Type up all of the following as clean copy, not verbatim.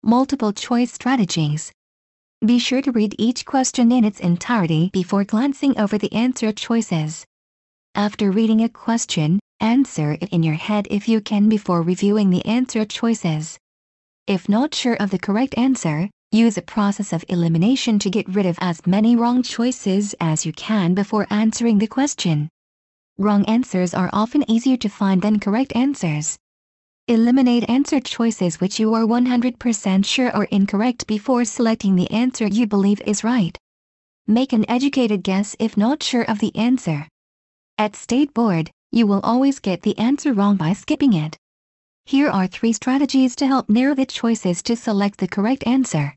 multiple choice strategies. Be sure to read each question in its entirety before glancing over the answer choices. After reading a question, answer it in your head if you can before reviewing the answer choices. If not sure of the correct answer, use a process of elimination to get rid of as many wrong choices as you can before answering the question. Wrong answers are often easier to find than correct answers. Eliminate answer choices which you are 100% sure are incorrect before selecting the answer you believe is right. Make an educated guess if not sure of the answer. At State Board, you will always get the answer wrong by skipping it. Here are 3 strategies to help narrow the choices to select the correct answer.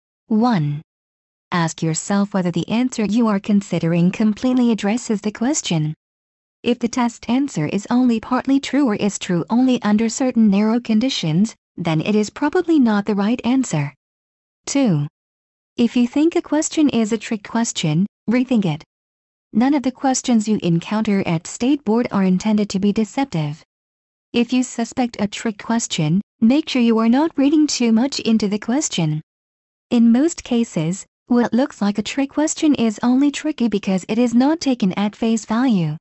1. Ask yourself whether the answer you are considering completely addresses the question. If the test answer is only partly true or is true only under certain narrow conditions, then it is probably not the right answer. 2. If you think a question is a trick question, rethink it. None of the questions you encounter at State Board are intended to be deceptive. If you suspect a trick question, make sure you are not reading too much into the question. In most cases, what looks like a trick question is only tricky because it is not taken at face value.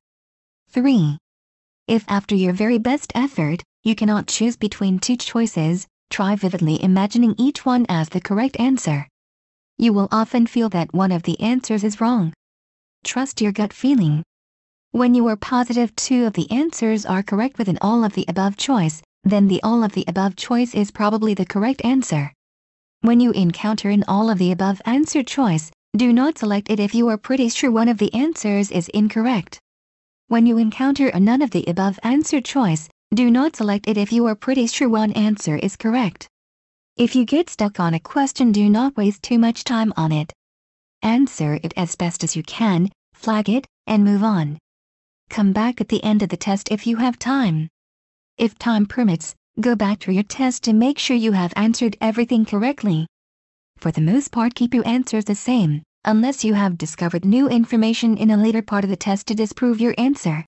3. If after your very best effort, you cannot choose between 2 choices, try vividly imagining each one as the correct answer. You will often feel that one of the answers is wrong. Trust your gut feeling. When you are positive 2 of the answers are correct with an all of the above choice, then the all of the above choice is probably the correct answer. When you encounter an all of the above answer choice, do not select it if you are pretty sure one of the answers is incorrect. When you encounter a none of the above answer choice, do not select it if you are pretty sure one answer is correct. If you get stuck on a question, do not waste too much time on it. Answer it as best as you can, flag it, and move on. Come back at the end of the test if you have time. If time permits, go back to your test to make sure you have answered everything correctly. For the most part, keep your answers the same, unless you have discovered new information in a later part of the test to disprove your answer.